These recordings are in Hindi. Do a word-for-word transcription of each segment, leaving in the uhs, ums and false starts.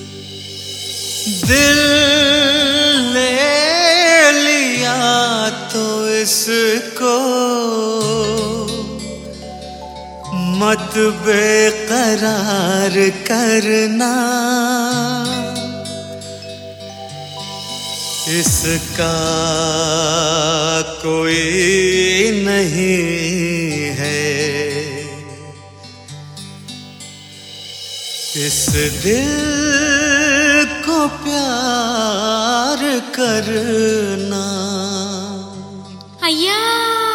दिल ले लिया तो इसको मत बेकरार करना, इसका कोई नहीं है। इस दिल को प्यार करना। अय्या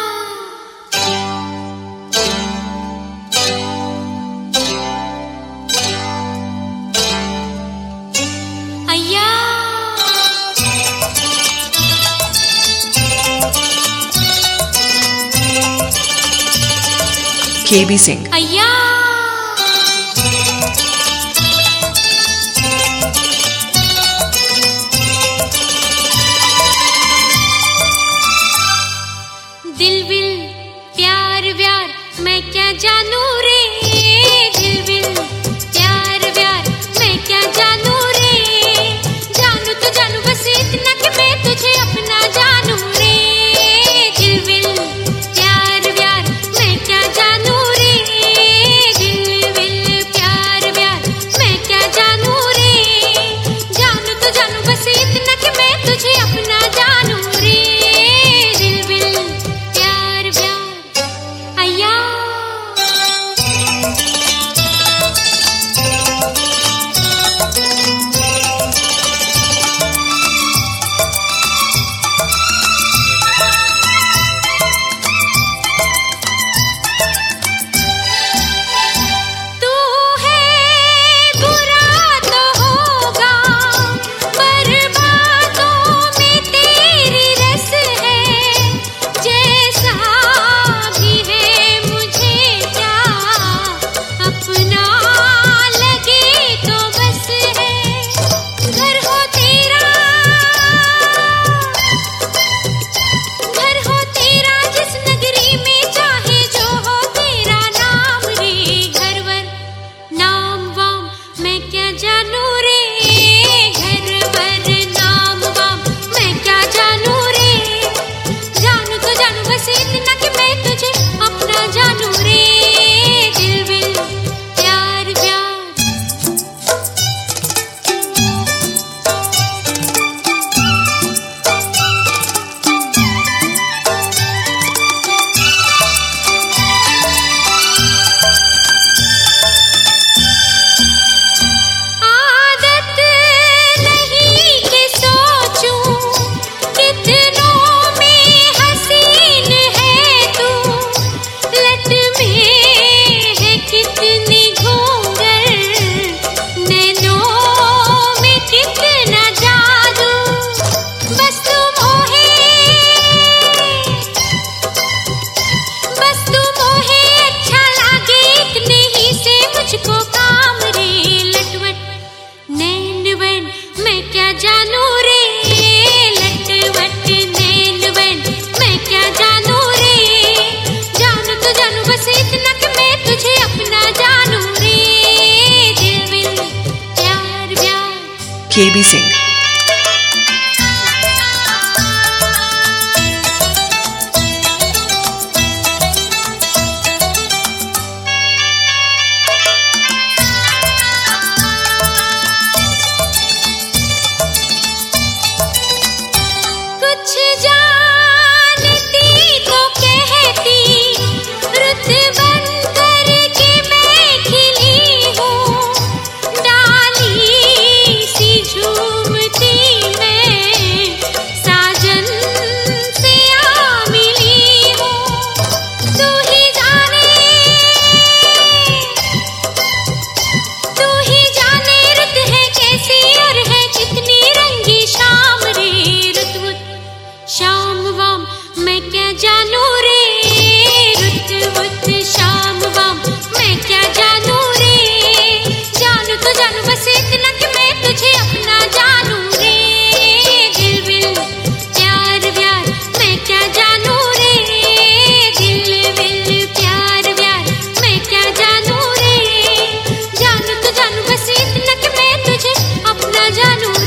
अय्या केबी सिंह। अय्या दिल विल प्यार व्यार मैं क्या जानू रे, दिल विल प्यार व्यार मैं क्या जानू रे, जानू तो जानू बस इतना कि मैं तुझे अपना जानू रे, दिल विल प्यार व्यार मैं क्या जानू रे, दिल विल प्यार व्यार मैं क्या जानू रे, जानू तो जानू बस इतना कि मैं तुझे अपना जानू रे, दिल विल प्यार व्यार अय्या तू है बुरा तो होगा पर बातों में तेरी रस है, जैसा भी है मुझे क्या अपना लगे तो बस है, घर हो तेरा घर हो तेरा जिस नगरी में चाहे जो हो तेरा नाम रे, घरवर नाम वाम मैं क्या जानू रे, घरवर नाम वाम मैं क्या जानू रे, जानू तो जानू बस इतना कि मैं तुझे अपना जानू रे, दिल विल प्यार व्यार आदत नहीं कि सोचूं कितनों में हसीन है तू, लट में है कितनी घूंघर, नैनों में कितना जादू, बस तू मोहे बस तू मोहे अच्छा लागे इतने ही से मुझको काम रे, लटवट नैन बन मैं क्या जानू रे, लटवट नैन बन मैं क्या जानू रे, जानू तो जानू बस इतना कि मैं तुझे अपना जानू रे, दिल विल प्यार व्यार केबी सिंह। कुछ जानती तो कहती रुत बन करके मैं खिली हूँ, डाली सी झूम जानू